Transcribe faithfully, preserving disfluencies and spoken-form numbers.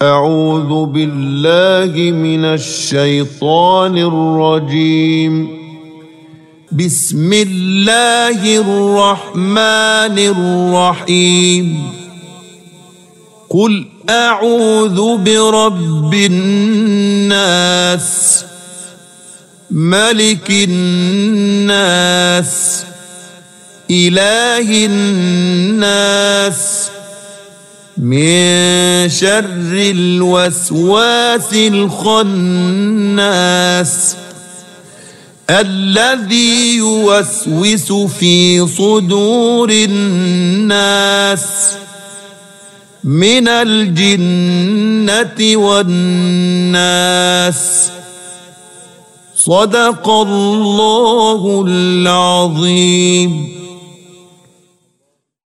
أعوذ بالله من الشيطان الرجيم. بسم الله الرحمن الرحيم. قل أعوذ برب الناس ملك الناس إله الناس من شر الوسواس الخناس الذي يوسوس في صدور الناس من الجنة والناس. صدق الله العظيم.